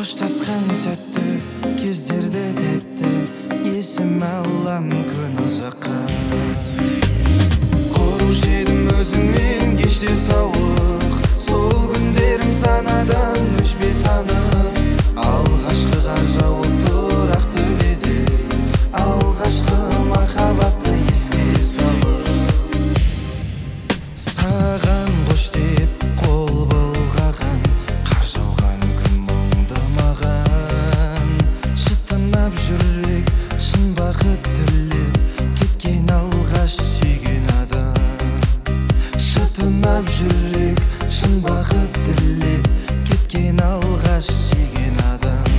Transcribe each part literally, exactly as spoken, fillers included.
Қоштасқан сәтті кездерде тәтті есім алам күн ұзаққа. Құрушы едім өзіңмен кеште сауық, сол күндерім санадан өшпей санып. Алғашқы қар жауып тұр Ақтөбеде, алғашқы махаббатты еске салып. Саған қош деп қол бұлғаған, қар жауған күн мұңды маған. Шытынап жүрек шын бақыт тілеп, кеткен алғаш сүйген адам. Шытынап жүрек шын бақыт тілеп, кеткен алғаш сүйген адам.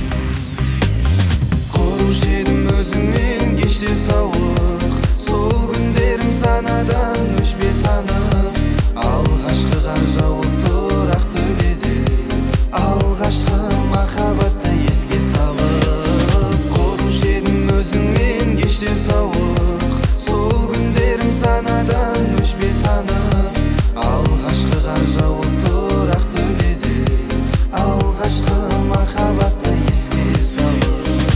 Құрушы едім өзіңмен кеште сауық, сол күндерім санадан өшпей санып. Алғашқы қар жауып тұр Ақтөбеде, алғашқы махаббатты еске салып. Құрушы едім өзіңмен кеште сауық, сол күндерім санадан өшпей санып. Алғашқы қар жауып тұр Ақтөбеде, алғашқы махаббатты еске салып.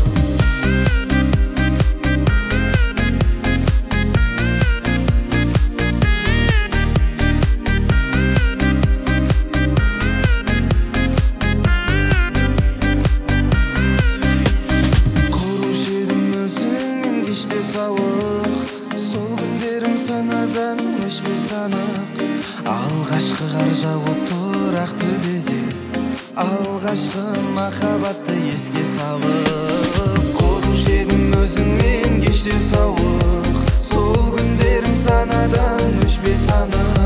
Сауық, сол күндерім санадан өшпей санып. Алғашқы қар жауып тұр Ақтөбеде, алғашқы махаббатты еске салып. Құрушы едім өзіңмен кеште сауық, сол күндерім санадан өшпей санып.